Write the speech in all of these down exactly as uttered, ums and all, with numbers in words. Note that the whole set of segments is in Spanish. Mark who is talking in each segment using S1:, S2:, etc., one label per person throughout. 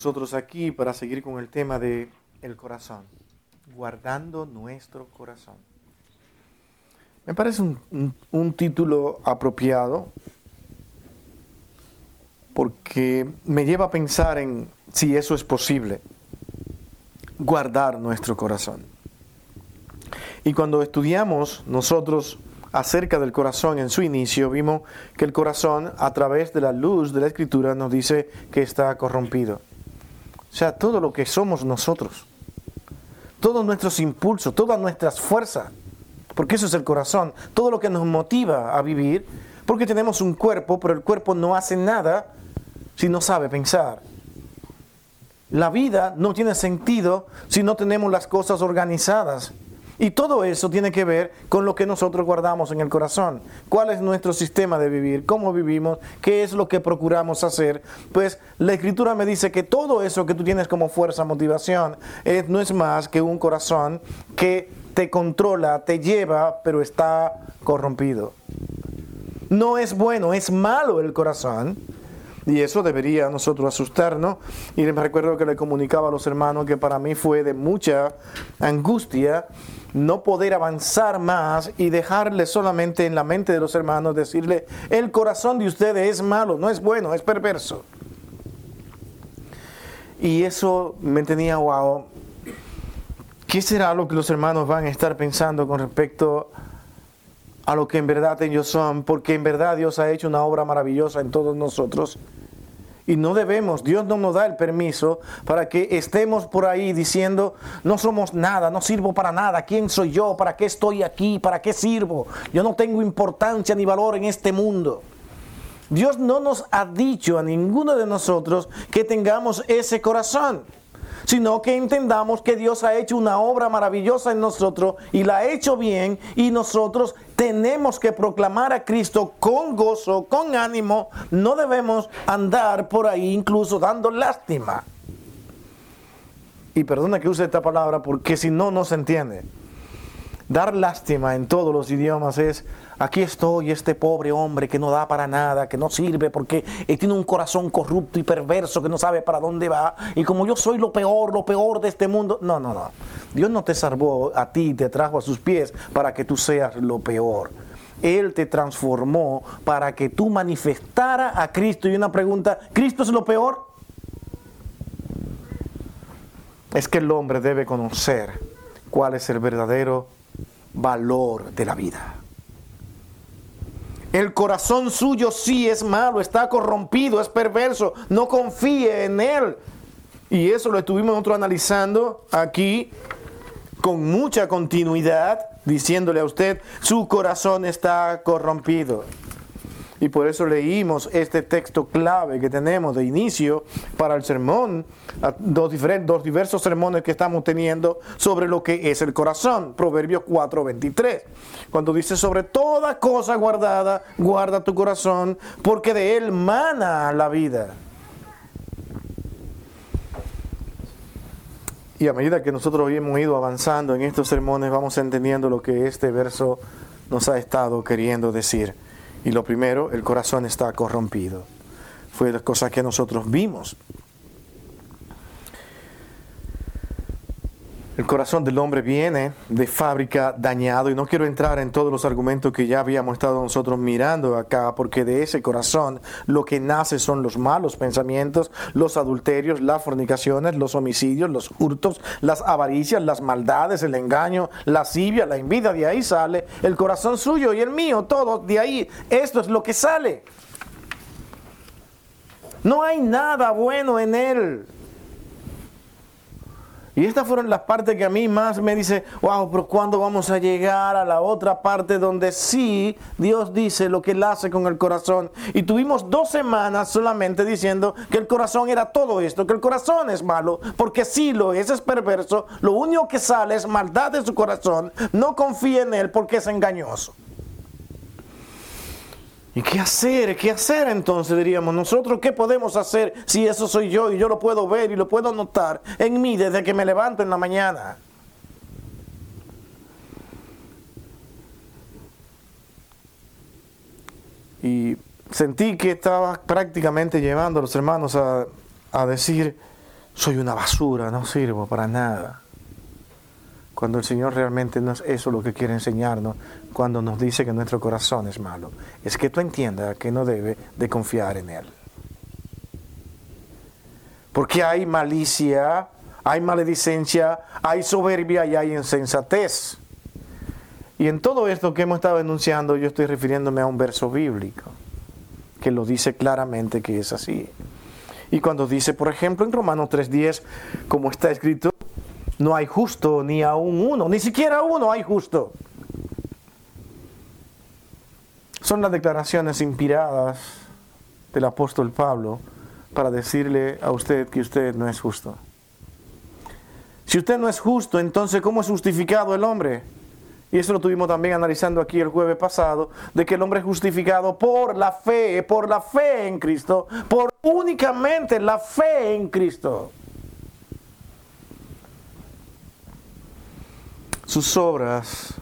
S1: Nosotros aquí para seguir con el tema de el corazón, guardando nuestro corazón. Me parece un, un, un título apropiado porque me lleva a pensar en si eso es posible, guardar nuestro corazón. Y cuando estudiamos nosotros acerca del corazón en su inicio, vimos que el corazón, a través de la luz de la Escritura, nos dice que está corrompido. O sea, todo lo que somos nosotros, todos nuestros impulsos, todas nuestras fuerzas, porque eso es el corazón, todo lo que nos motiva a vivir, porque tenemos un cuerpo, pero el cuerpo no hace nada si no sabe pensar. La vida no tiene sentido si no tenemos las cosas organizadas. Y todo eso tiene que ver con lo que nosotros guardamos en el corazón. ¿Cuál es nuestro sistema de vivir? ¿Cómo vivimos? ¿Qué es lo que procuramos hacer? Pues la Escritura me dice que todo eso que tú tienes como fuerza, motivación, es, no es más que un corazón que te controla, te lleva, pero está corrompido. No es bueno, es malo el corazón. Y eso debería a nosotros asustarnos. Y me recuerdo que le comunicaba a los hermanos que para mí fue de mucha angustia no poder avanzar más y dejarle solamente en la mente de los hermanos decirle: el corazón de ustedes es malo, no es bueno, es perverso. Y eso me tenía, wow, ¿qué será lo que los hermanos van a estar pensando con respecto a lo que en verdad ellos son? Porque en verdad Dios ha hecho una obra maravillosa en todos nosotros. Y no debemos, Dios no nos da el permiso para que estemos por ahí diciendo: no somos nada, no sirvo para nada, ¿quién soy yo? ¿Para qué estoy aquí? ¿Para qué sirvo? Yo no tengo importancia ni valor en este mundo. Dios no nos ha dicho a ninguno de nosotros que tengamos ese corazón, sino que entendamos que Dios ha hecho una obra maravillosa en nosotros y la ha hecho bien, y nosotros tenemos que proclamar a Cristo con gozo, con ánimo. No debemos andar por ahí incluso dando lástima. Y perdona que use esta palabra porque si no, no se entiende. Dar lástima en todos los idiomas es: aquí estoy, este pobre hombre que no da para nada, que no sirve porque tiene un corazón corrupto y perverso que no sabe para dónde va. Y como yo soy lo peor, lo peor de este mundo. No, no, no. Dios no te salvó a ti, te trajo a sus pies para que tú seas lo peor. Él te transformó para que tú manifestaras a Cristo. Y una pregunta: ¿Cristo es lo peor? Es que el hombre debe conocer cuál es el verdadero valor de la vida. El corazón suyo sí es malo, está corrompido, es perverso. No confíe en él. Y eso lo estuvimos nosotros analizando aquí con mucha continuidad, diciéndole a usted: su corazón está corrompido. Y por eso leímos este texto clave que tenemos de inicio para el sermón, dos, diferentes, dos diversos sermones que estamos teniendo sobre lo que es el corazón. Proverbios cuatro veintitrés, cuando dice: sobre toda cosa guardada, guarda tu corazón, porque de él mana la vida. Y a medida que nosotros hemos ido avanzando en estos sermones, vamos entendiendo lo que este verso nos ha estado queriendo decir. Y lo primero, el corazón está corrompido. Fue la cosa que nosotros vimos. El corazón del hombre viene de fábrica dañado, y no quiero entrar en todos los argumentos que ya habíamos estado nosotros mirando acá, porque de ese corazón lo que nace son los malos pensamientos, los adulterios, las fornicaciones, los homicidios, los hurtos, las avaricias, las maldades, el engaño, la lascivia, la envidia. De ahí sale el corazón suyo y el mío, todo de ahí. Esto es lo que sale. No hay nada bueno en él. Y estas fueron las partes que a mí más me dice: wow, pero ¿cuándo vamos a llegar a la otra parte donde sí Dios dice lo que Él hace con el corazón? Y tuvimos dos semanas solamente diciendo que el corazón era todo esto, que el corazón es malo, porque sí lo es, es perverso. Lo único que sale es maldad de su corazón. No confíe en Él porque es engañoso. ¿Y qué hacer? ¿Qué hacer entonces? Diríamos nosotros, ¿qué podemos hacer si eso soy yo y yo lo puedo ver y lo puedo notar en mí desde que me levanto en la mañana? Y sentí que estaba prácticamente llevando a los hermanos a, a decir: soy una basura, no sirvo para nada. Cuando el Señor realmente no es eso lo que quiere enseñarnos, cuando nos dice que nuestro corazón es malo, es que tú entiendas que no debe de confiar en Él. Porque hay malicia, hay maledicencia, hay soberbia y hay insensatez. Y en todo esto que hemos estado enunciando, yo estoy refiriéndome a un verso bíblico que lo dice claramente que es así. Y cuando dice, por ejemplo, en Romanos tres diez, como está escrito, no hay justo ni aún uno, ni siquiera uno hay justo. Son las declaraciones inspiradas del apóstol Pablo para decirle a usted que usted no es justo. Si usted no es justo, entonces ¿cómo es justificado el hombre? Y eso lo tuvimos también analizando aquí el jueves pasado, de que el hombre es justificado por la fe, por la fe en Cristo, por únicamente la fe en Cristo. Sus obras,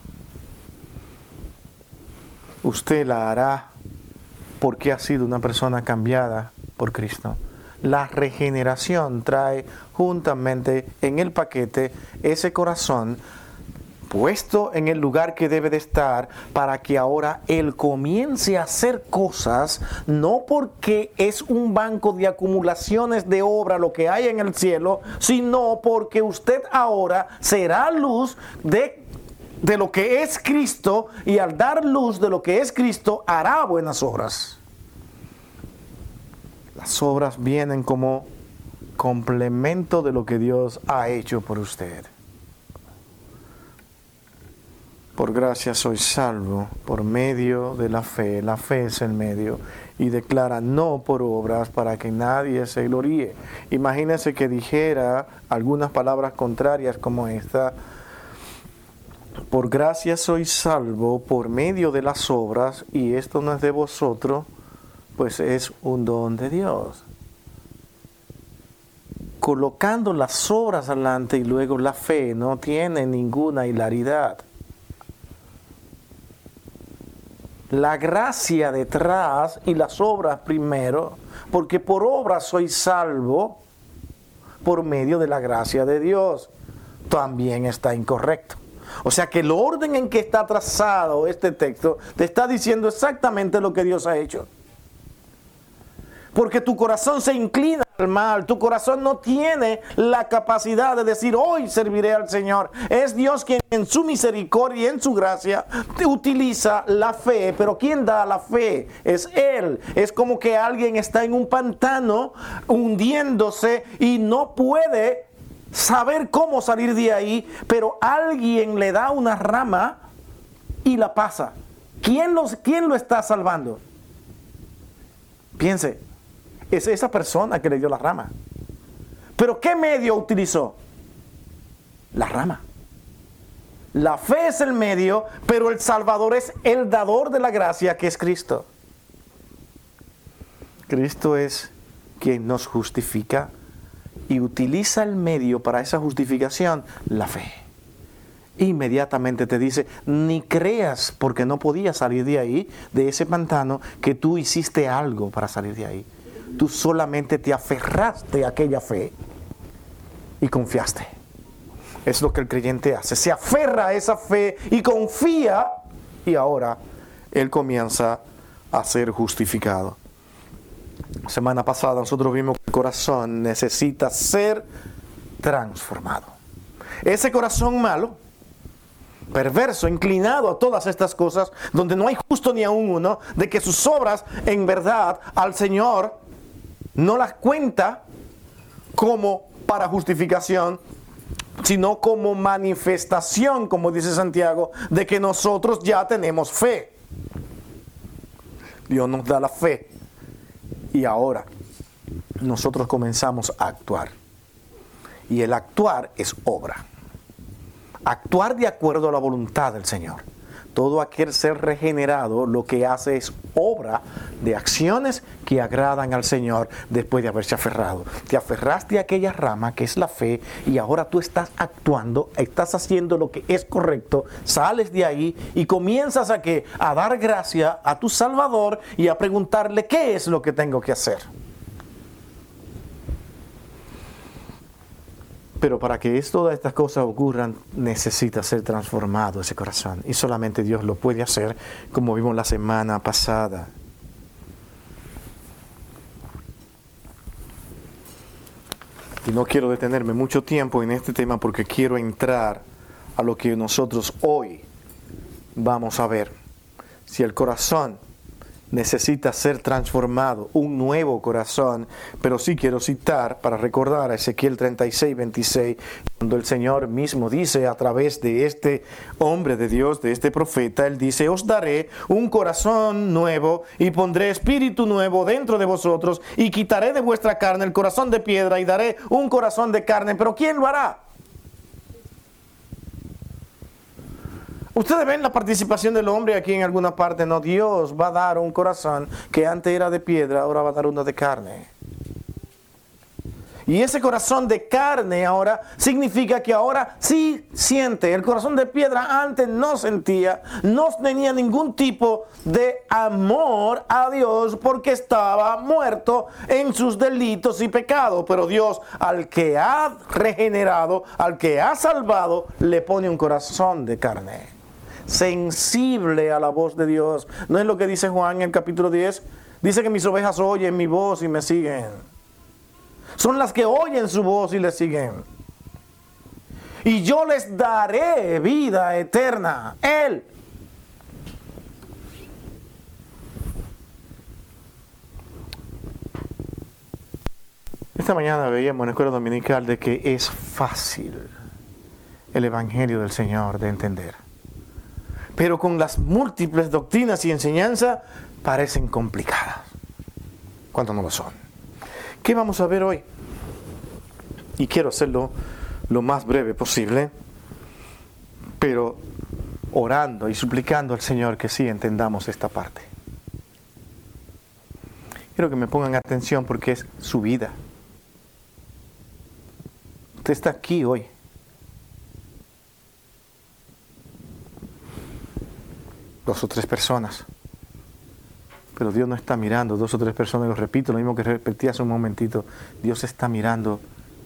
S1: usted la hará porque ha sido una persona cambiada por Cristo. La regeneración trae juntamente en el paquete ese corazón puesto en el lugar que debe de estar para que ahora Él comience a hacer cosas, no porque es un banco de acumulaciones de obra lo que hay en el cielo, sino porque usted ahora será luz de, de lo que es Cristo, y al dar luz de lo que es Cristo hará buenas obras. Las obras vienen como complemento de lo que Dios ha hecho por usted. Por gracia soy salvo por medio de la fe. La fe es el medio. Y declara no por obras para que nadie se gloríe. Imagínese que dijera algunas palabras contrarias como esta. Por gracia soy salvo por medio de las obras, y esto no es de vosotros, pues es un don de Dios. Colocando las obras adelante y luego la fe no tiene ninguna hilaridad. La gracia detrás y las obras primero, porque por obras soy salvo por medio de la gracia de Dios, también está incorrecto. O sea que el orden en que está trazado este texto te está diciendo exactamente lo que Dios ha hecho. Porque tu corazón se inclina al mal, tu corazón no tiene la capacidad de decir hoy serviré al Señor. Es Dios quien en su misericordia y en su gracia te utiliza la fe, pero ¿quién da la fe? Es Él. Es como que alguien está en un pantano hundiéndose y no puede saber cómo salir de ahí, pero alguien le da una rama y la pasa. ¿Quién, los, quién lo está salvando? Piense. Es esa persona que le dio la rama. ¿Pero qué medio utilizó? La rama. La fe es el medio, pero el Salvador es el dador de la gracia, que es Cristo. Cristo es quien nos justifica y utiliza el medio para esa justificación, la fe. Inmediatamente te dice, ni creas, porque no podías salir de ahí, de ese pantano, que tú hiciste algo para salir de ahí. Tú solamente te aferraste a aquella fe y confiaste. Es lo que el creyente hace. Se aferra a esa fe y confía, y ahora él comienza a ser justificado. Semana pasada nosotros vimos que el corazón necesita ser transformado. Ese corazón malo, perverso, inclinado a todas estas cosas, donde no hay justo ni aún uno, de que sus obras en verdad al Señor no las cuenta como para justificación, sino como manifestación, como dice Santiago, de que nosotros ya tenemos fe. Dios nos da la fe y ahora nosotros comenzamos a actuar. Y el actuar es obra. Actuar de acuerdo a la voluntad del Señor. Todo aquel ser regenerado lo que hace es obra de acciones que agradan al Señor después de haberse aferrado. Te aferraste a aquella rama que es la fe y ahora tú estás actuando, estás haciendo lo que es correcto, sales de ahí y comienzas a, ¿qué? A dar gracia a tu Salvador y a preguntarle qué es lo que tengo que hacer. Pero para que es, todas estas cosas ocurran, necesita ser transformado ese corazón. Y solamente Dios lo puede hacer, como vimos la semana pasada. Y no quiero detenerme mucho tiempo en este tema porque quiero entrar a lo que nosotros hoy vamos a ver. Si el corazón necesita ser transformado, un nuevo corazón, pero sí quiero citar para recordar a Ezequiel treinta y seis, veintiséis, cuando el Señor mismo dice a través de este hombre de Dios, de este profeta, Él dice: os daré un corazón nuevo y pondré espíritu nuevo dentro de vosotros y quitaré de vuestra carne el corazón de piedra y daré un corazón de carne. ¿Pero quién lo hará? Ustedes ven la participación del hombre aquí en alguna parte. No, Dios va a dar un corazón que antes era de piedra, ahora va a dar uno de carne. Y ese corazón de carne ahora significa que ahora sí siente. El corazón de piedra antes no sentía, no tenía ningún tipo de amor a Dios porque estaba muerto en sus delitos y pecados. Pero Dios, al que ha regenerado, al que ha salvado, le pone un corazón de carne, sensible a la voz de Dios. ¿No es lo que dice Juan en el capítulo diez? Dice que mis ovejas oyen mi voz y me siguen. Son las que oyen su voz y le siguen. Y yo les daré vida eterna. Él. Esta mañana veíamos en la escuela dominical de que es fácil el Evangelio del Señor de entender. Pero con las múltiples doctrinas y enseñanzas parecen complicadas, cuando no lo son. ¿Qué vamos a ver hoy? Y quiero hacerlo lo más breve posible, pero orando y suplicando al Señor que sí entendamos esta parte. Quiero que me pongan atención porque es su vida. Usted está aquí hoy. Dos o tres personas. Pero Dios no está mirando dos o tres personas, lo repito, lo mismo que repetí hace un momentito. Dios está mirando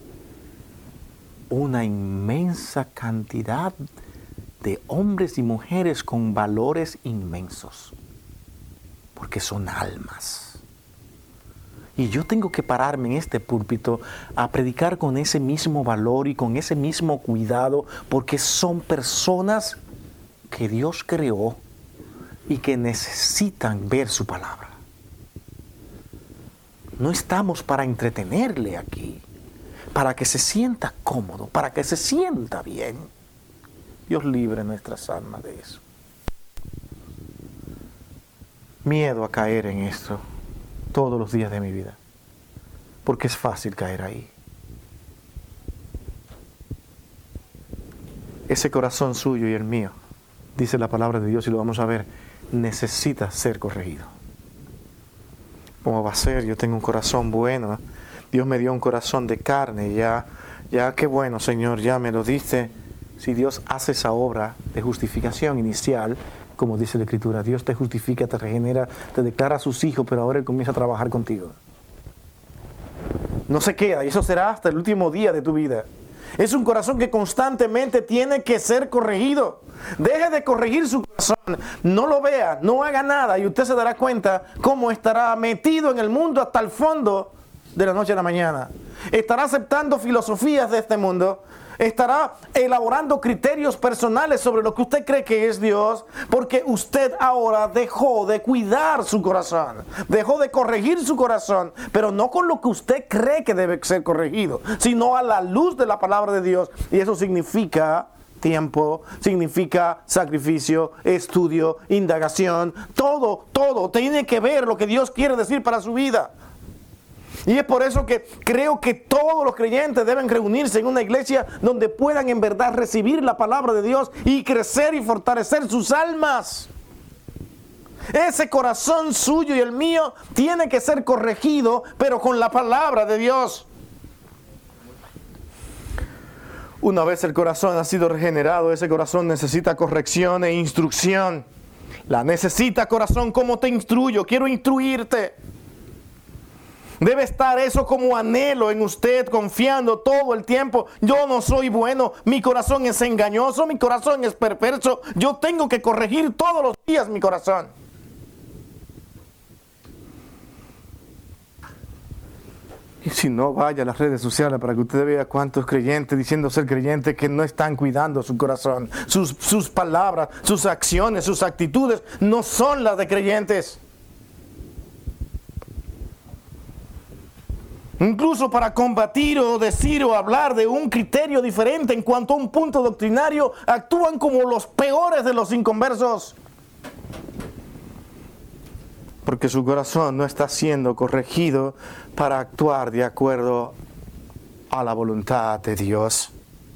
S1: una inmensa cantidad de hombres y mujeres con valores inmensos. Porque son almas. Y yo tengo que pararme en este púlpito a predicar con ese mismo valor y con ese mismo cuidado, porque son personas que Dios creó y que necesitan ver su palabra. No estamos para entretenerle aquí, para que se sienta cómodo, para que se sienta bien. Dios libre nuestras almas de eso. Miedo a caer en esto todos los días de mi vida, porque es fácil caer ahí. Ese corazón suyo y el mío, dice la palabra de Dios y lo vamos a ver, necesita ser corregido. ¿Cómo va a ser? Yo tengo un corazón bueno. Dios me dio un corazón de carne. Ya, ya qué bueno, Señor, ya me lo diste. Si Dios hace esa obra de justificación inicial, como dice la Escritura, Dios te justifica, te regenera, te declara a sus hijos, pero ahora Él comienza a trabajar contigo. No se queda, y eso será hasta el último día de tu vida. Es un corazón que constantemente tiene que ser corregido. Deje de corregir su corazón, no lo vea, no haga nada y usted se dará cuenta cómo estará metido en el mundo hasta el fondo de la noche a la mañana. Estará aceptando filosofías de este mundo, estará elaborando criterios personales sobre lo que usted cree que es Dios, porque usted ahora dejó de cuidar su corazón, dejó de corregir su corazón, pero no con lo que usted cree que debe ser corregido, sino a la luz de la palabra de Dios. Y eso significa tiempo, significa sacrificio, estudio, indagación, todo, todo tiene que ver lo que Dios quiere decir para su vida. Y es por eso que creo que todos los creyentes deben reunirse en una iglesia donde puedan en verdad recibir la palabra de Dios y crecer y fortalecer sus almas. Ese corazón suyo y el mío tiene que ser corregido, pero con la palabra de Dios. Una vez el corazón ha sido regenerado, ese corazón necesita corrección e instrucción. La necesita, corazón. ¿Cómo te instruyo? Quiero instruirte. Debe estar eso como anhelo en usted, confiando todo el tiempo. Yo no soy bueno, mi corazón es engañoso, mi corazón es perverso. Yo tengo que corregir todos los días mi corazón. Y si no, vaya a las redes sociales para que usted vea cuántos creyentes, diciendo ser creyentes, que no están cuidando su corazón. Sus, sus palabras, sus acciones, sus actitudes no son las de creyentes. Incluso para combatir o decir o hablar de un criterio diferente en cuanto a un punto doctrinario, actúan como los peores de los inconversos. Porque su corazón no está siendo corregido para actuar de acuerdo a la voluntad de Dios.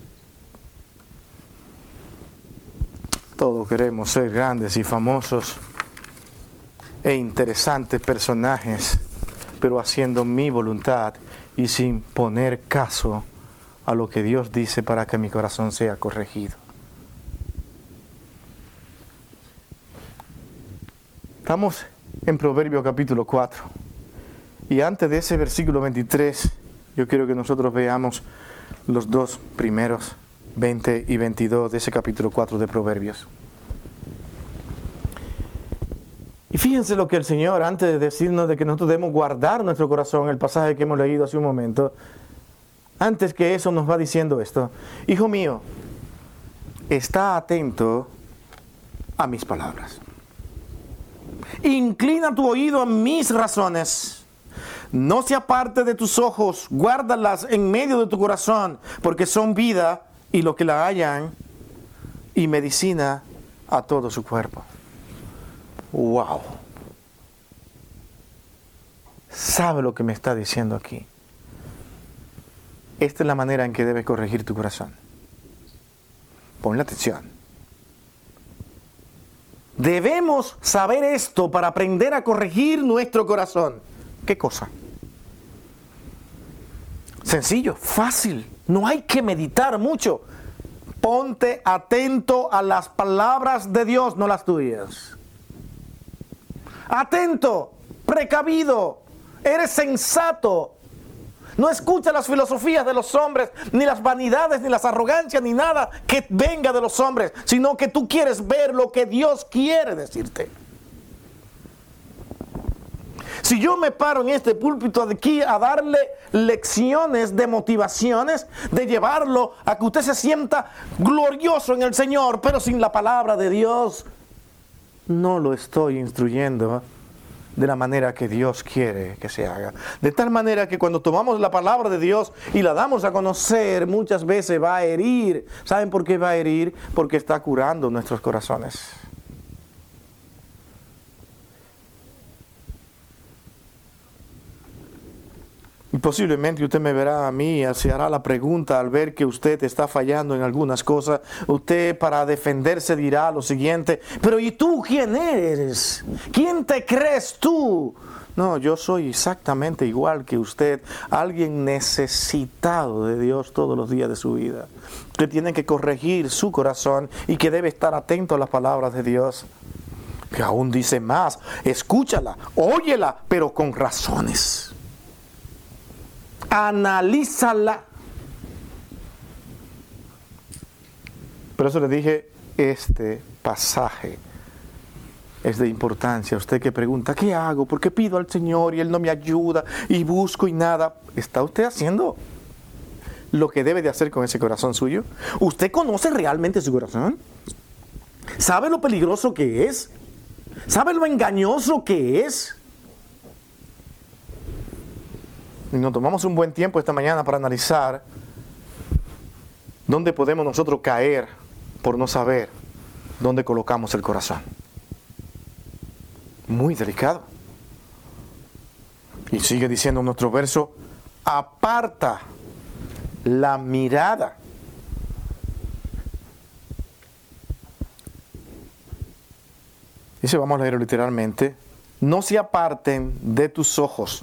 S1: Todos queremos ser grandes y famosos e interesantes personajes, pero haciendo mi voluntad y sin poner caso a lo que Dios dice para que mi corazón sea corregido. Estamos en Proverbios capítulo cuatro. Y antes de ese versículo veintitrés, yo quiero que nosotros veamos los dos primeros, veinte y veintidós de ese capítulo cuatro de Proverbios. Y fíjense lo que el Señor, antes de decirnos de que nosotros debemos guardar nuestro corazón, el pasaje que hemos leído hace un momento, antes que eso nos va diciendo esto: hijo mío, está atento a mis palabras. Inclina tu oído a mis razones. No se aparte de tus ojos, guárdalas en medio de tu corazón, porque son vida y lo que la hallan, y medicina a todo su cuerpo. ¡Wow! ¿Sabe lo que me está diciendo aquí? Esta es la manera en que debes corregir tu corazón. Ponle atención. Debemos saber esto para aprender a corregir nuestro corazón. ¿Qué cosa? Sencillo, fácil. No hay que meditar mucho. Ponte atento a las palabras de Dios, no las tuyas. Atento, precavido, eres sensato. No escucha las filosofías de los hombres, ni las vanidades, ni las arrogancias, ni nada que venga de los hombres, sino que tú quieres ver lo que Dios quiere decirte. Si yo me paro en este púlpito de aquí a darle lecciones de motivaciones, de llevarlo a que usted se sienta glorioso en el Señor, pero sin la palabra de Dios, no lo estoy instruyendo de la manera que Dios quiere que se haga. De tal manera que cuando tomamos la palabra de Dios y la damos a conocer, muchas veces va a herir. ¿Saben por qué va a herir? Porque está curando nuestros corazones. Y posiblemente usted me verá a mí, se hará la pregunta al ver que usted está fallando en algunas cosas. Usted, para defenderse, dirá lo siguiente: pero ¿y tú quién eres? ¿Quién te crees tú? No, yo soy exactamente igual que usted, alguien necesitado de Dios todos los días de su vida, que tiene que corregir su corazón y que debe estar atento a las palabras de Dios. Que aún dice más: escúchala, óyela, pero con razones. Analízala. Por eso le dije, este pasaje es de importancia. Usted que pregunta, ¿qué hago? ¿Por qué pido al Señor y Él no me ayuda? Y busco y nada. ¿Está usted haciendo lo que debe de hacer con ese corazón suyo? ¿Usted conoce realmente su corazón? ¿Sabe lo peligroso que es? ¿Sabe lo engañoso que es? Y nos tomamos un buen tiempo esta mañana para analizar dónde podemos nosotros caer por no saber dónde colocamos el corazón. Muy delicado. Y sigue diciendo nuestro verso: aparta la mirada. Dice, vamos a leerlo literalmente: no se aparten de tus ojos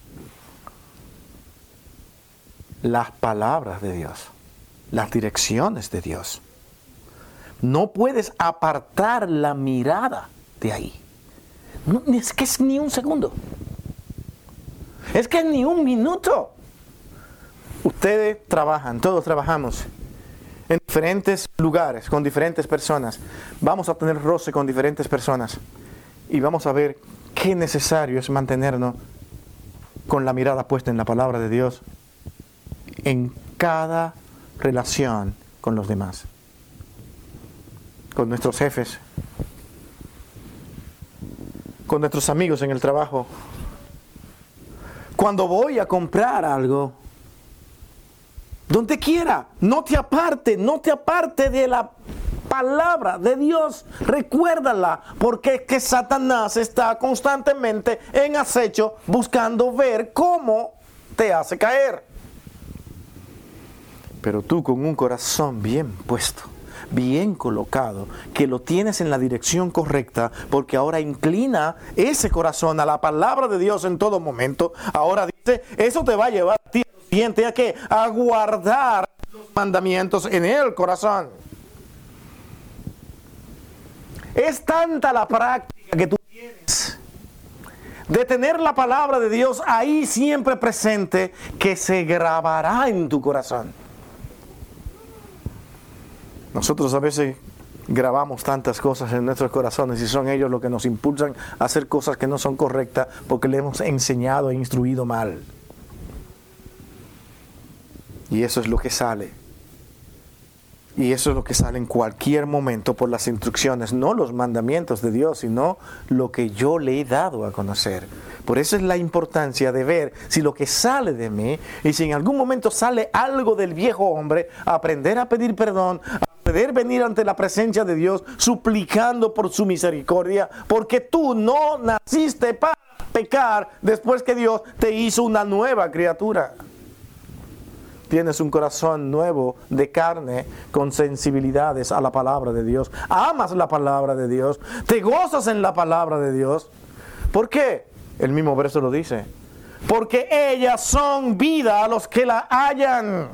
S1: las palabras de Dios, las direcciones de Dios. No puedes apartar la mirada de ahí. No, es que es ni un segundo. Es que ni un minuto. Ustedes trabajan, todos trabajamos en diferentes lugares, con diferentes personas. Vamos a tener roce con diferentes personas. Y vamos a ver qué necesario es mantenernos con la mirada puesta en la palabra de Dios en cada relación con los demás. Con nuestros jefes, con nuestros amigos en el trabajo. Cuando voy a comprar algo, donde quiera, no te aparte, no te aparte de la palabra de Dios. Recuérdala, porque es que Satanás está constantemente en acecho buscando ver cómo te hace caer. Pero tú con un corazón bien puesto, bien colocado, que lo tienes en la dirección correcta, porque ahora inclina ese corazón a la palabra de Dios en todo momento. Ahora dice, eso te va a llevar a ti a que a guardar los mandamientos en el corazón. Es tanta la práctica que tú tienes de tener la palabra de Dios ahí siempre presente, que se grabará en tu corazón. Nosotros a veces grabamos tantas cosas en nuestros corazones y son ellos los que nos impulsan a hacer cosas que no son correctas porque le hemos enseñado e instruido mal. Y eso es lo que sale. Y eso es lo que sale en cualquier momento por las instrucciones, no los mandamientos de Dios, sino lo que yo le he dado a conocer. Por eso es la importancia de ver si lo que sale de mí, y si en algún momento sale algo del viejo hombre, aprender a pedir perdón, poder venir ante la presencia de Dios suplicando por su misericordia, porque tú no naciste para pecar después que Dios te hizo una nueva criatura. Tienes un corazón nuevo de carne con sensibilidades a la palabra de Dios. Amas la palabra de Dios. Te gozas en la palabra de Dios. ¿Por qué? El mismo verso lo dice. Porque ellas son vida a los que la hallan.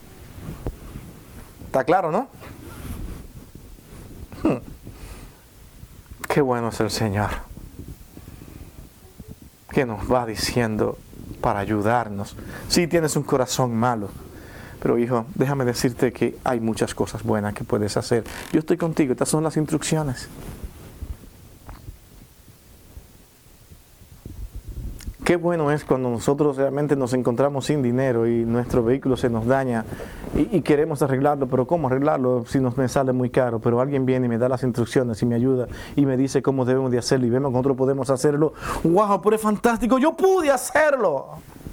S1: ¿Está claro, no? Hmm. Qué bueno es el Señor, que nos va diciendo para ayudarnos. Sí, tienes un corazón malo, pero hijo, déjame decirte que hay muchas cosas buenas que puedes hacer. Yo estoy contigo, estas son las instrucciones. Qué bueno es cuando nosotros realmente nos encontramos sin dinero y nuestro vehículo se nos daña y, y queremos arreglarlo, pero ¿cómo arreglarlo si nos me sale muy caro? Pero alguien viene y me da las instrucciones y me ayuda y me dice cómo debemos de hacerlo y vemos que nosotros podemos hacerlo. ¡Wow! Pero es fantástico, yo pude hacerlo.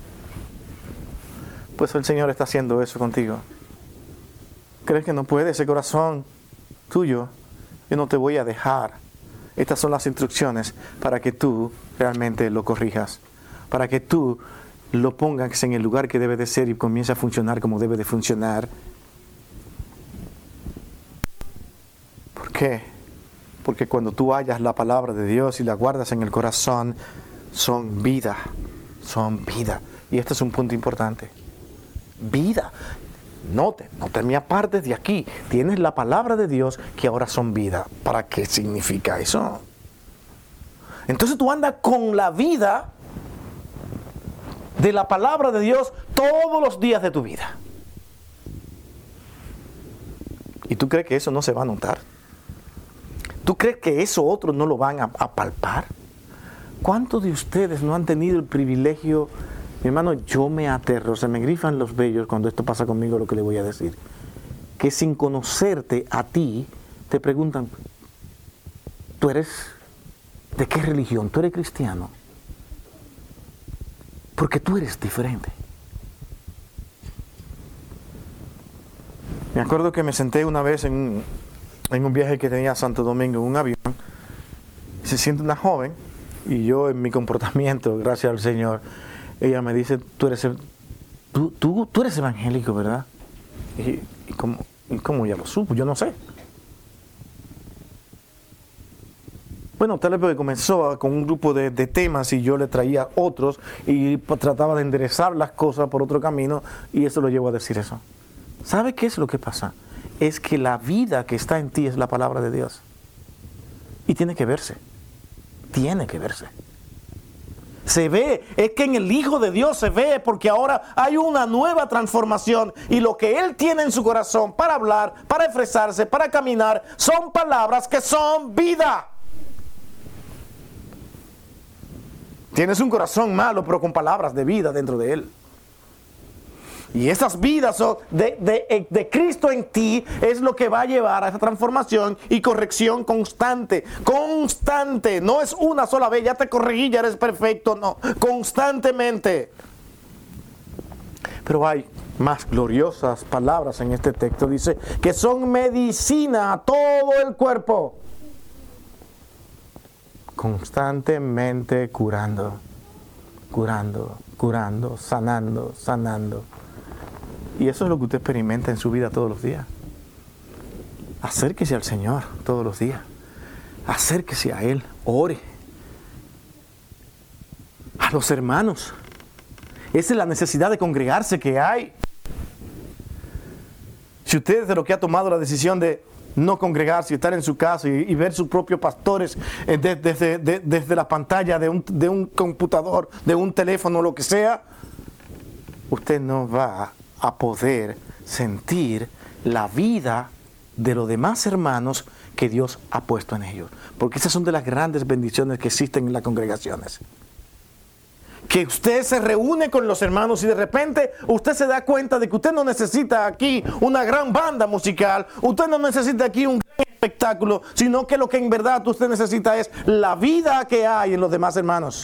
S1: Pues el Señor está haciendo eso contigo. ¿Crees que no puede ese corazón tuyo? Yo no te voy a dejar. Estas son las instrucciones para que tú realmente lo corrijas, para que tú lo pongas en el lugar que debe de ser y comience a funcionar como debe de funcionar. ¿Por qué? Porque cuando tú hallas la palabra de Dios y la guardas en el corazón, son vida, son vida. Y este es un punto importante. Vida. Note, no te me apartes de aquí. Tienes la palabra de Dios que ahora son vida. ¿Para qué significa eso? Entonces tú andas con la vida de la palabra de Dios todos los días de tu vida. ¿Y tú crees que eso no se va a notar? ¿Tú crees que eso otros no lo van a, a palpar? ¿Cuántos de ustedes no han tenido el privilegio? Mi hermano, yo me aterro, se me grifan los vellos cuando esto pasa conmigo, lo que le voy a decir. Que sin conocerte a ti, te preguntan, ¿tú eres de qué religión? ¿Tú eres cristiano? Porque tú eres diferente. Me acuerdo que me senté una vez en un, en un viaje que tenía a Santo Domingo, en un avión. Se siente una joven, y yo en mi comportamiento, gracias al Señor, ella me dice, tú eres, tú, tú, tú eres evangélico, ¿verdad? Y, y, ¿cómo, y cómo ya lo supo? Yo no sé. Bueno, tal vez porque comenzó con un grupo de, de temas y yo le traía otros y trataba de enderezar las cosas por otro camino y eso lo llevó a decir eso. ¿Sabe qué es lo que pasa? Es que la vida que está en ti es la palabra de Dios. Y tiene que verse. Tiene que verse. Se ve, es que en el Hijo de Dios se ve, porque ahora hay una nueva transformación y lo que Él tiene en su corazón para hablar, para expresarse, para caminar, son palabras que son vida. Tienes un corazón malo, pero con palabras de vida dentro de Él. Y esas vidas son de, de, de Cristo en ti es lo que va a llevar a esa transformación y corrección constante. Constante. No es una sola vez, ya te corregí, ya eres perfecto. No, constantemente. Pero hay más gloriosas palabras en este texto. Dice que son medicina a todo el cuerpo. Constantemente curando, curando, curando, sanando, sanando. Y eso es lo que usted experimenta en su vida todos los días. Acérquese al Señor todos los días. Acérquese a Él, ore. A los hermanos. Esa es la necesidad de congregarse que hay. Si usted es de lo que ha tomado la decisión de no congregarse y estar en su casa y, y ver sus propios pastores eh, de, desde, de, desde la pantalla de un, de un computador, de un teléfono, lo que sea, usted no va a poder sentir la vida de los demás hermanos que Dios ha puesto en ellos. Porque esas son de las grandes bendiciones que existen en las congregaciones. Que usted se reúne con los hermanos y de repente usted se da cuenta de que usted no necesita aquí una gran banda musical, usted no necesita aquí un gran espectáculo, sino que lo que en verdad usted necesita es la vida que hay en los demás hermanos.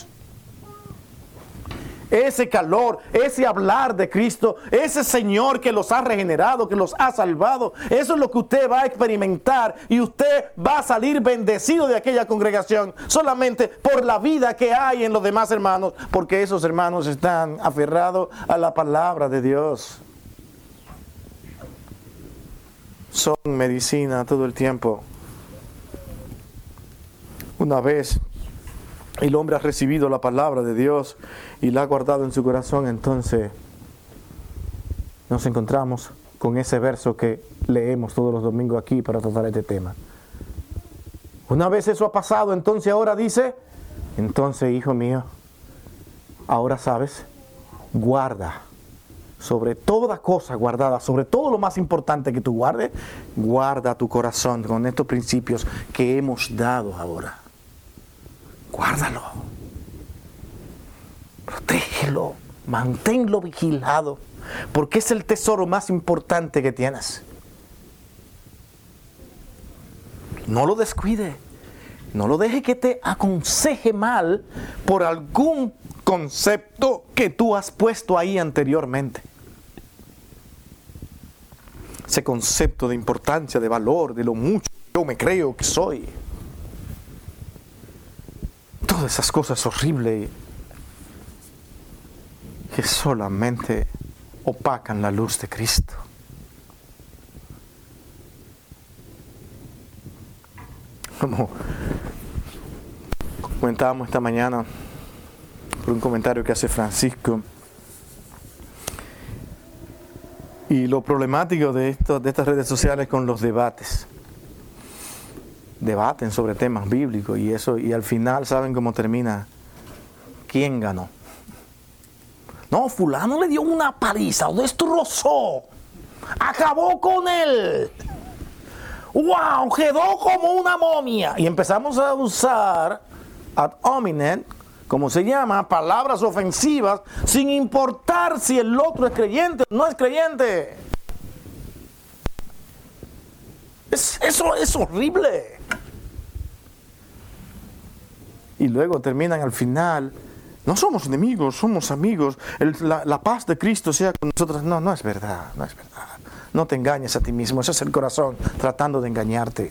S1: Ese calor, ese hablar de Cristo, ese Señor que los ha regenerado, que los ha salvado, eso es lo que usted va a experimentar y usted va a salir bendecido de aquella congregación solamente por la vida que hay en los demás hermanos, porque esos hermanos están aferrados a la palabra de Dios. Son medicina todo el tiempo. Una vez el hombre ha recibido la palabra de Dios y la ha guardado en su corazón, entonces nos encontramos con ese verso que leemos todos los domingos aquí para tratar este tema. Una vez eso ha pasado, entonces ahora dice, entonces hijo mío, ahora sabes, guarda sobre toda cosa guardada, sobre todo lo más importante que tú guardes, guarda tu corazón con estos principios que hemos dado ahora. Guárdalo, protégelo, manténlo vigilado, porque es el tesoro más importante que tienes. No lo descuide, no lo deje que te aconseje mal por algún concepto que tú has puesto ahí anteriormente. Ese concepto de importancia, de valor, de lo mucho que yo me creo que soy. Todas esas cosas horribles que solamente opacan la luz de Cristo. Como comentábamos esta mañana por un comentario que hace Francisco, y lo problemático de, esto, de estas redes sociales con los debates. Debaten sobre temas bíblicos y eso, y al final saben cómo termina. ¿Quién ganó? No, fulano le dio una paliza, lo destrozó, acabó con él. ¡Wow! Quedó como una momia. Y empezamos a usar ad hominem, como se llama, palabras ofensivas, sin importar si el otro es creyente o no es creyente. Es, eso es horrible. Y luego terminan al final, no somos enemigos, somos amigos, el, la, la paz de Cristo sea con nosotros. No, no es verdad, no es verdad. No te engañes a ti mismo, ese es el corazón tratando de engañarte.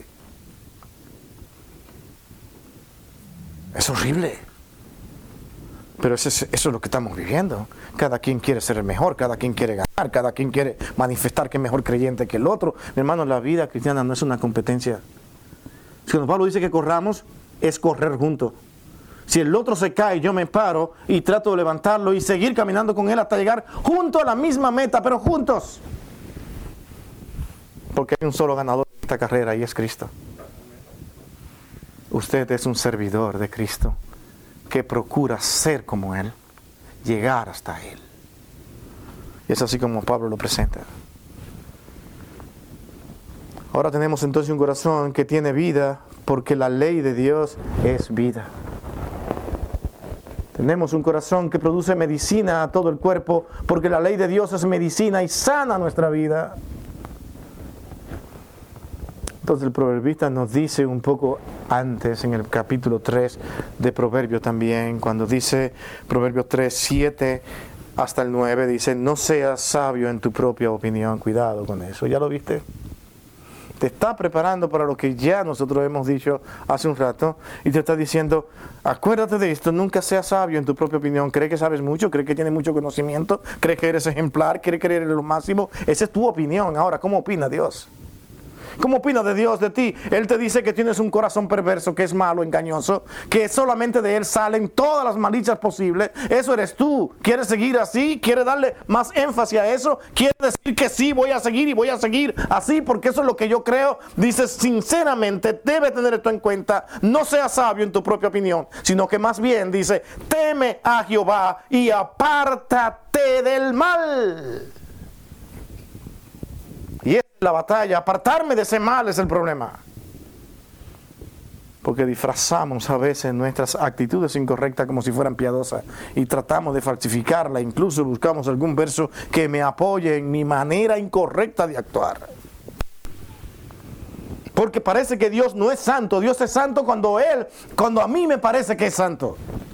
S1: Es horrible. Pero eso es, eso es lo que estamos viviendo. Cada quien quiere ser el mejor, cada quien quiere ganar, cada quien quiere manifestar que es mejor creyente que el otro. Mi hermano, la vida cristiana no es una competencia. Si cuando Pablo dice que corramos, es correr juntos. Si el otro se cae, yo me paro y trato de levantarlo y seguir caminando con él hasta llegar juntos a la misma meta, pero juntos. Porque hay un solo ganador en esta carrera y es Cristo. Usted es un servidor de Cristo. que procura ser como Él, llegar hasta Él. Y es así como Pablo lo presenta. Ahora tenemos entonces un corazón que tiene vida, porque la ley de Dios es vida. Tenemos un corazón que produce medicina a todo el cuerpo, porque la ley de Dios es medicina y sana nuestra vida. Entonces el proverbista nos dice un poco antes, en el capítulo tres de Proverbios también, cuando dice Proverbios tres, siete hasta el nueve, dice: no seas sabio en tu propia opinión. Cuidado con eso, ¿ya lo viste? Te está preparando para lo que ya nosotros hemos dicho hace un rato, y te está diciendo: acuérdate de esto, nunca seas sabio en tu propia opinión. ¿Crees que sabes mucho? ¿Crees que tienes mucho conocimiento? ¿Crees que eres ejemplar? ¿Crees que eres lo máximo? Esa es tu opinión. Ahora, ¿cómo opina Dios? ¿Cómo opina de Dios, de ti? Él te dice que tienes un corazón perverso, que es malo, engañoso, que solamente de él salen todas las malicias posibles. Eso eres tú. ¿Quieres seguir así? ¿Quieres darle más énfasis a eso? ¿Quieres decir que sí, voy a seguir y voy a seguir así porque eso es lo que yo creo? Dices, sinceramente, debe tener esto en cuenta. No seas sabio en tu propia opinión, sino que más bien dice: teme a Jehová y apártate del mal. Y esa es la batalla. Apartarme de ese mal es el problema. Porque disfrazamos a veces nuestras actitudes incorrectas como si fueran piadosas y tratamos de falsificarla. Incluso buscamos algún verso que me apoye en mi manera incorrecta de actuar. Porque parece que Dios no es santo. Dios es santo cuando Él, cuando a mí me parece que es santo.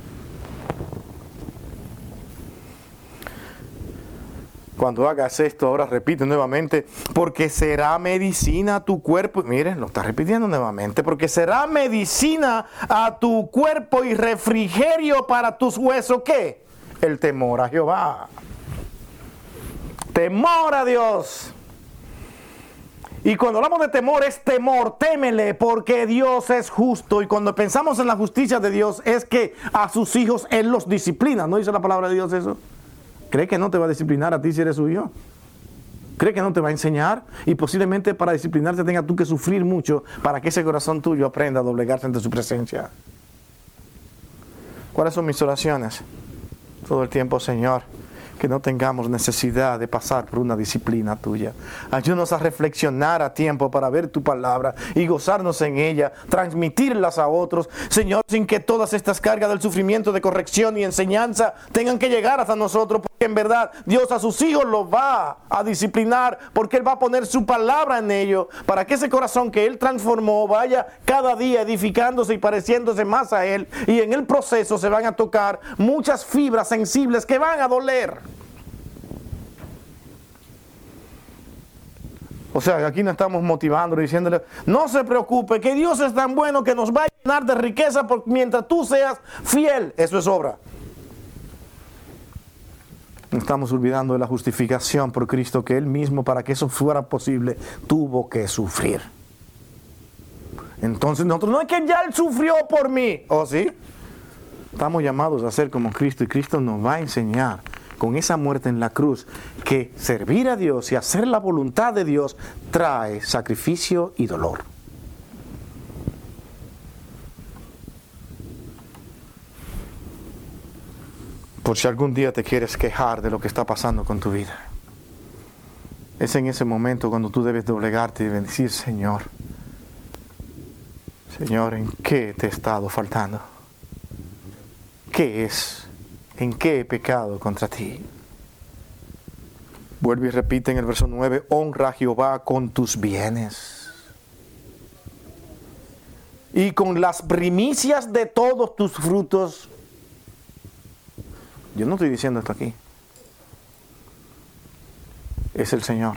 S1: Cuando hagas esto, ahora repite nuevamente: porque será medicina a tu cuerpo. Miren, lo está repitiendo nuevamente: porque será medicina a tu cuerpo y refrigerio para tus huesos. ¿Qué? El temor a Jehová. Temor a Dios. Y cuando hablamos de temor, es temor, témele, porque Dios es justo. Y cuando pensamos en la justicia de Dios, es que a sus hijos Él los disciplina. ¿No dice la palabra de Dios eso? ¿Cree que no te va a disciplinar a ti si eres su hijo? ¿Cree que no te va a enseñar? Y posiblemente para disciplinarte tengas tú que sufrir mucho para que ese corazón tuyo aprenda a doblegarse ante su presencia. ¿Cuáles son mis oraciones? Todo el tiempo, Señor, que no tengamos necesidad de pasar por una disciplina tuya. Ayúdanos a reflexionar a tiempo para ver tu palabra y gozarnos en ella, transmitirlas a otros, Señor, sin que todas estas cargas del sufrimiento, de corrección y enseñanza tengan que llegar hasta nosotros, porque en verdad Dios a sus hijos los va a disciplinar, porque Él va a poner su palabra en ellos, para que ese corazón que Él transformó vaya cada día edificándose y pareciéndose más a Él, y en el proceso se van a tocar muchas fibras sensibles que van a doler. O sea, aquí nos estamos motivando, diciéndole: no se preocupe, que Dios es tan bueno que nos va a llenar de riqueza por, mientras tú seas fiel. Eso es obra. Estamos olvidando de la justificación por Cristo, que Él mismo, para que eso fuera posible, tuvo que sufrir. Entonces nosotros, no es que ya Él sufrió por mí. ¿Oh, sí? Estamos llamados a ser como Cristo, y Cristo nos va a enseñar con esa muerte en la cruz que servir a Dios y hacer la voluntad de Dios trae sacrificio y dolor. Por si algún día te quieres quejar de lo que está pasando con tu vida, es en ese momento cuando tú debes doblegarte y decir: Señor, Señor, ¿en qué te he estado faltando? ¿Qué es? ¿En qué he pecado contra ti? Vuelve y repite en el verso nueve: honra a Jehová con tus bienes y con las primicias de todos tus frutos. Yo no estoy diciendo esto aquí. Es el Señor.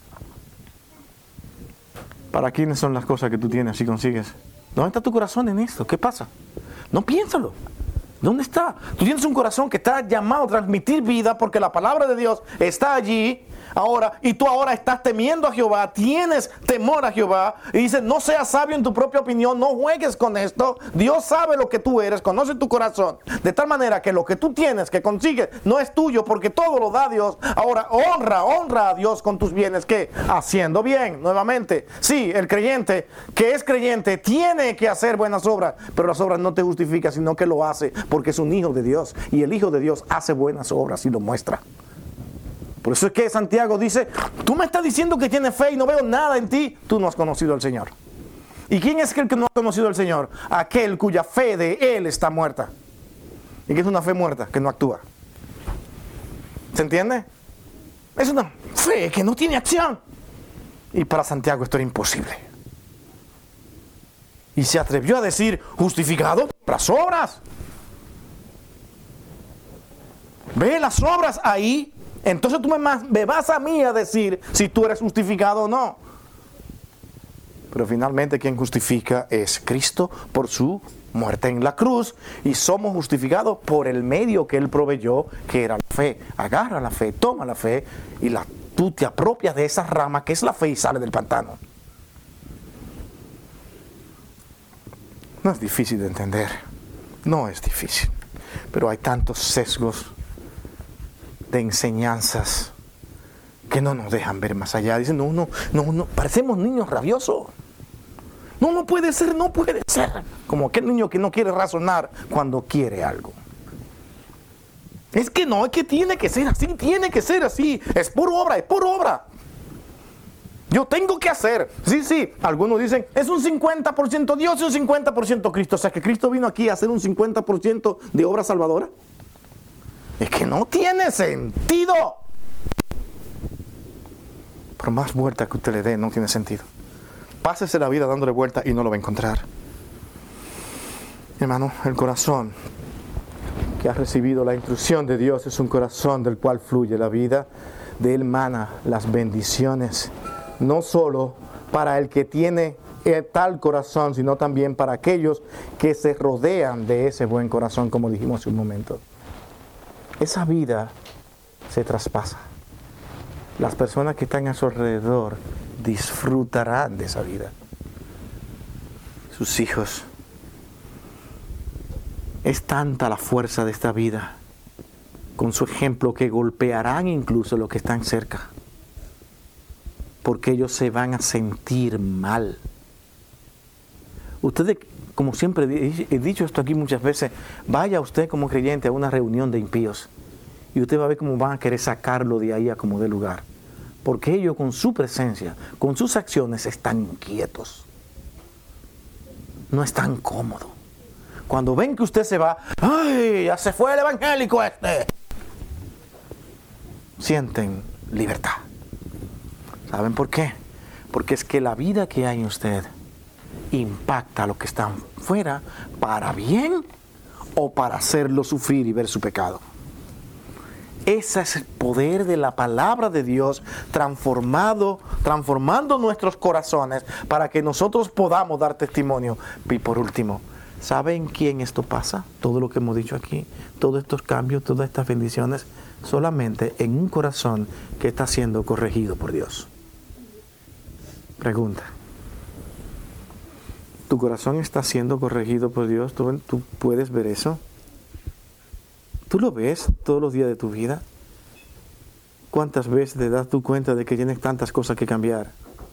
S1: ¿Para quiénes son las cosas que tú tienes si consigues? ¿Dónde está tu corazón en esto? ¿Qué pasa? No, piénsalo. ¿Dónde está? Tú tienes un corazón que está llamado a transmitir vida, porque la palabra de Dios está allí, Ahora, y tú ahora estás temiendo a Jehová, tienes temor a Jehová, y dices, no seas sabio en tu propia opinión, no juegues con esto. Dios sabe lo que tú eres, conoce tu corazón, de tal manera que lo que tú tienes, que consigues, no es tuyo, porque todo lo da Dios. Ahora, honra, honra a Dios con tus bienes, que haciendo bien, nuevamente, sí, el creyente que es creyente tiene que hacer buenas obras, pero las obras no te justifican, sino que lo hace porque es un hijo de Dios, y el hijo de Dios hace buenas obras y lo muestra. Por eso es que Santiago dice, tú me estás diciendo que tienes fe y no veo nada en ti, tú no has conocido al Señor. ¿Y quién es aquel que no ha conocido al Señor? Aquel cuya fe de Él está muerta. ¿Y qué es una fe muerta? Que no actúa. ¿Se entiende? Es una fe que no tiene acción. Y para Santiago esto era imposible. Y se atrevió a decir, justificado por las obras. Ve las obras ahí. Entonces tú me, me vas a mí a decir si tú eres justificado o no. Pero finalmente quien justifica es Cristo por su muerte en la cruz. Y somos justificados por el medio que Él proveyó, que era la fe. Agarra la fe, toma la fe y la, tú te apropias de esa rama que es la fe y sale del pantano. No es difícil de entender. No es difícil. Pero hay tantos sesgos de enseñanzas que no nos dejan ver más allá. Dicen, no, no, no, no, parecemos niños rabiosos. No, no puede ser, no puede ser. Como aquel niño que no quiere razonar cuando quiere algo. Es que no, es que tiene que ser así, tiene que ser así. Es por obra, es por obra. Yo tengo que hacer. Sí, sí, algunos dicen, es un cincuenta por ciento Dios y un cincuenta por ciento Cristo. O sea, que Cristo vino aquí a hacer un cincuenta por ciento de obra salvadora. Es que no tiene sentido. Por más vuelta que usted le dé, no tiene sentido. Pásese la vida dándole vuelta y no lo va a encontrar. Hermano, el corazón que ha recibido la instrucción de Dios es un corazón del cual fluye la vida. De él mana las bendiciones. No solo para el que tiene tal corazón, sino también para aquellos que se rodean de ese buen corazón, como dijimos hace un momento. Esa vida se traspasa. Las personas que están a su alrededor disfrutarán de esa vida. Sus hijos. Es tanta la fuerza de esta vida, con su ejemplo, que golpearán incluso los que están cerca. Porque ellos se van a sentir mal. Ustedes, como siempre he dicho esto aquí muchas veces, vaya usted como creyente a una reunión de impíos y usted va a ver cómo van a querer sacarlo de ahí a como de lugar. Porque ellos con su presencia, con sus acciones están inquietos. No están cómodos. Cuando ven que usted se va, ¡ay! Ya se fue el evangélico este. Sienten libertad. ¿Saben por qué? Porque es que la vida que hay en usted impacta a los que están fuera para bien o para hacerlo sufrir y ver su pecado. Ese es el poder de la palabra de Dios transformado, transformando nuestros corazones para que nosotros podamos dar testimonio. Y por último, ¿saben quién esto pasa? Todo lo que hemos dicho aquí, todos estos cambios, todas estas bendiciones, solamente en un corazón que está siendo corregido por Dios. Pregunta. ¿Tu corazón está siendo corregido por Dios? ¿Tú, tú puedes ver eso? ¿Tú lo ves todos los días de tu vida? ¿Cuántas veces te das tú cuenta de que tienes tantas cosas que cambiar?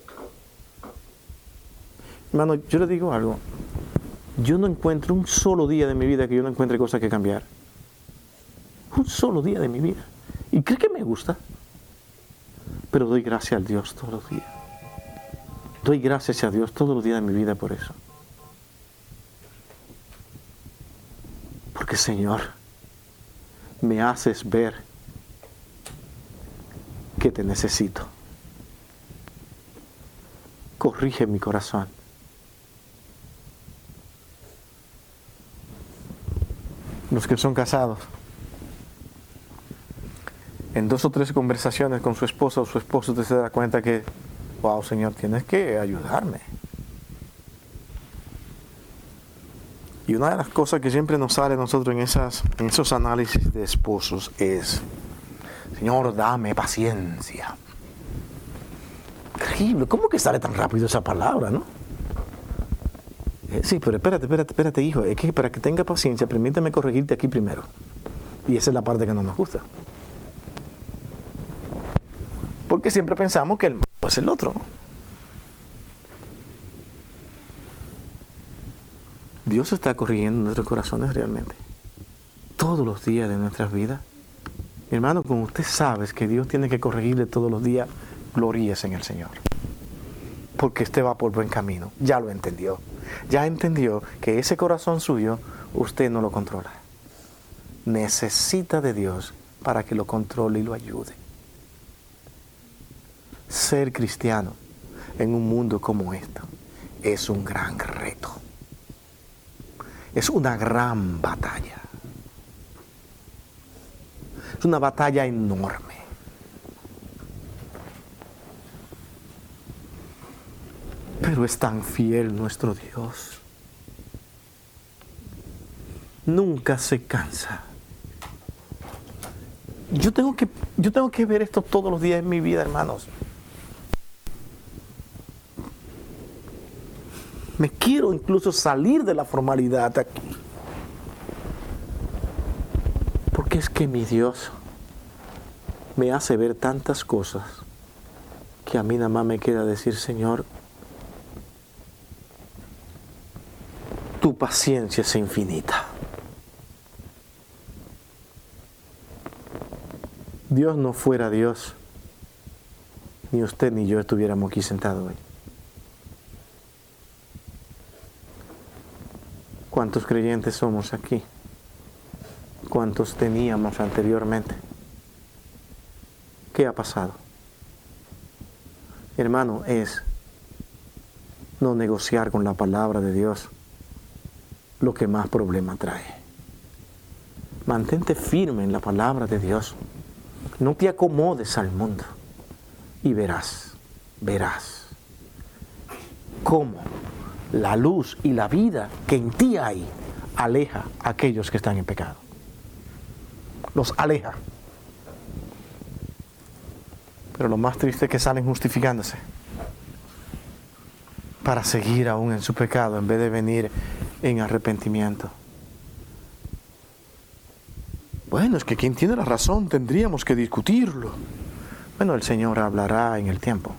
S1: Hermano, yo le digo algo. Yo no encuentro un solo día de mi vida que yo no encuentre cosas que cambiar. Un solo día de mi vida. ¿Y cree que me gusta? Pero doy gracias a Dios todos los días. Doy gracias a Dios todos los días de mi vida por eso. Porque, Señor, me haces ver que te necesito. Corrige mi corazón. Los que son casados, en dos o tres conversaciones con su esposa o su esposo, usted se da cuenta que, wow, Señor, tienes que ayudarme. Y una de las cosas que siempre nos sale a nosotros en, esas, en esos análisis de esposos es,
S2: Señor, dame paciencia. Increíble, ¿cómo que sale tan rápido esa palabra, no? Eh, sí, pero espérate, espérate, espérate, hijo. Es que para que tenga paciencia, permíteme corregirte aquí primero. Y esa es la parte que no nos gusta. Porque siempre pensamos que el malo es el otro, ¿no? Dios está corrigiendo nuestros corazones realmente. Todos los días de nuestras vidas. Mi hermano, como usted sabe que Dios tiene que corregirle todos los días, gloríese en el Señor. Porque usted va por buen camino. Ya lo entendió. Ya entendió que ese corazón suyo, usted no lo controla. Necesita de Dios para que lo controle y lo ayude. Ser cristiano en un mundo como este es un gran reto. Es una gran batalla. Es una batalla enorme. Pero es tan fiel nuestro Dios. Nunca se cansa. Yo tengo que, yo tengo que ver esto todos los días en mi vida, hermanos. Me quiero incluso salir de la formalidad aquí. Porque es que mi Dios me hace ver tantas cosas que a mí nada más me queda decir, Señor, tu paciencia es infinita. Dios no fuera Dios, ni usted ni yo estuviéramos aquí sentados hoy. ¿Cuántos creyentes somos aquí? ¿Cuántos teníamos anteriormente? ¿Qué ha pasado? Hermano, es no negociar con la palabra de Dios lo que más problema trae. Mantente firme en la palabra de Dios. No te acomodes al mundo. Y verás, verás cómo la luz y la vida que en ti hay aleja a aquellos que están en pecado. Los aleja. Pero lo más triste es que salen justificándose para seguir aún en su pecado en vez de venir en arrepentimiento. Bueno, es que quien tiene la razón tendríamos que discutirlo. Bueno, el Señor hablará en el tiempo.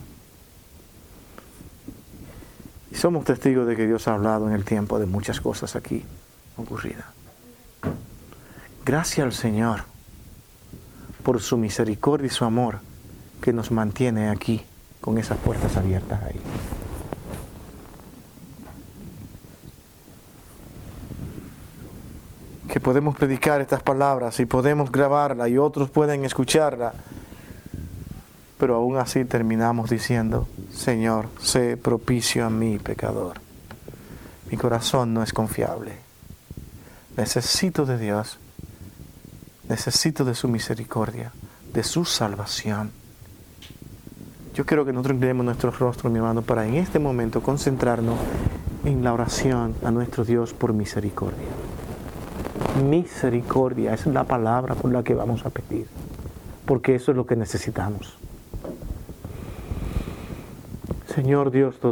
S2: Y somos testigos de que Dios ha hablado en el tiempo de muchas cosas aquí ocurridas. Gracias al Señor por su misericordia y su amor que nos mantiene aquí con esas puertas abiertas ahí. Que podemos predicar estas palabras y podemos grabarla y otros pueden escucharla, pero aún así terminamos diciendo, Señor, sé propicio a mí, pecador. Mi corazón no es confiable. Necesito de Dios. Necesito de su misericordia, de su salvación. Yo quiero que nosotros inclinemos nuestros rostros, mi hermano, para en este momento concentrarnos en la oración a nuestro Dios por misericordia. Misericordia, esa es la palabra por la que vamos a pedir, porque eso es lo que necesitamos. Señor Dios